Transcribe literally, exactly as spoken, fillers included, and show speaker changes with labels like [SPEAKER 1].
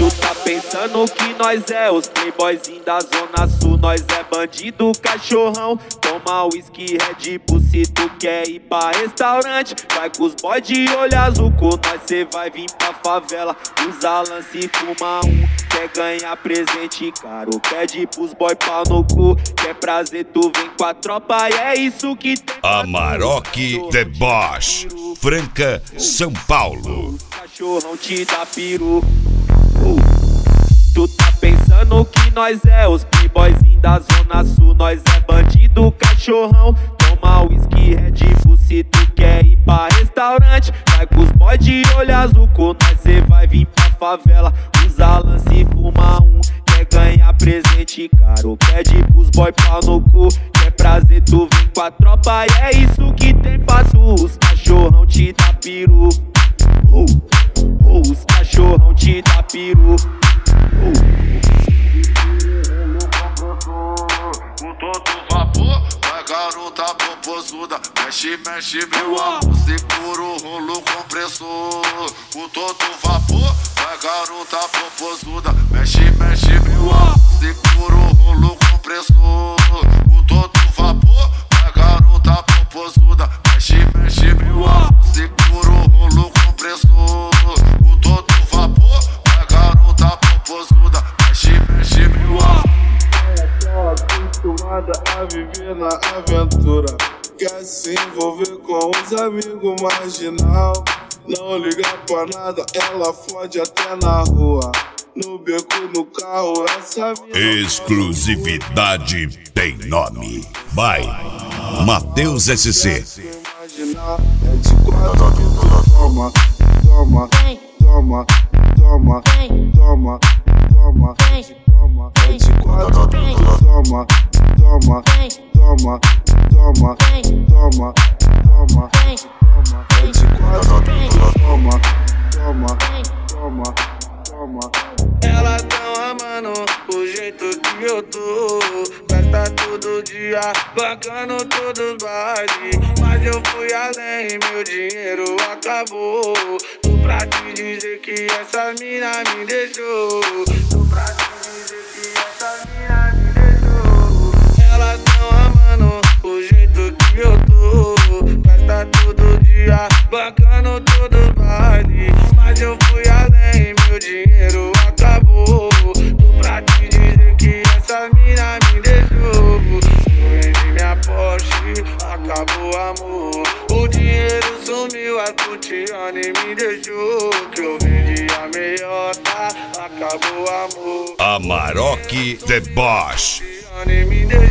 [SPEAKER 1] Tu tá pensando que nós é os playboyzinhos da zona sul. Nós é bandido, cachorrão. Toma whisky, Red Bull se tu quer ir pra restaurante. Vai com os boy de olho azul, com nós cê vai vir pra favela. Usa lance e fuma um. Quer ganhar presente caro, pede pros boy pau no cu. Quer prazer, tu vem com a tropa e é isso que tem.
[SPEAKER 2] Amarok The Boss, Franca, São Paulo.
[SPEAKER 1] Cachorrão te dá peru. uh. Tu tá pensando que nós é os playboyzinhos da zona sul. Nós é bandido, cachorrão. Toma whisky, Red Bull se tu quer ir pra restaurante. Vai com os boy de olho azul, com nós cê vai vir pra favela. Usa lance e fuma um. Quer ganhar presente caro, pede pros boy pau no cu. Quer prazer, tu vem com a tropa e é isso que tem passo. Os cachorrão te dá peru. uh. uh, Os cachorrão te dá peru.
[SPEAKER 3] Com todo vapor, vai garota popozuda. Mexe, mexe, meu amor, segura o rolo compressor. Com todo vapor, vai garota popozuda. Mexe, mexe, meu amor, segura o rolo compressor. Com todo vapor, vai garota popozuda. Mexe, mexe, meu amor, segura o rolo compressor. Com todo vapor, vai garota popozuda. Mexe, mexe, meu amor.
[SPEAKER 4] Ela tá acostumada a viver na aventura. Quer se envolver com os amigos marginal. Não liga pra nada, ela fode até na rua. No beco, no carro, essa mina.
[SPEAKER 2] Exclusividade tem nome. Vai, Matheus S C.
[SPEAKER 4] Imaginar, é de quatro que tu toma, toma, toma, toma, toma, toma, toma. É de quatro que tu toma, toma, toma, toma, toma, toma, toma. É de quatro que tu toma, toma, toma, toma.
[SPEAKER 5] Elas tão amando o jeito que eu tô. Festa todo dia, bancando todos os bailes. Mas eu fui além, meu dinheiro acabou. Tô pra te dizer que essa mina me deixou. Tô pra te dizer que essa mina me deixou. Elas tão amando o jeito que eu tô. Festa todo dia, bancando todos os bailes. Mas eu fui além, meu dinheiro acabou. Tô pra te dizer que essa mina me deixou. Eu vendi minha Porsche, acabou o amor. O dinheiro sumiu, a Tutiane me deixou. Que eu vendi a meiota, acabou o amor.
[SPEAKER 2] Amarok The Boss.
[SPEAKER 5] Tutiane me deixou.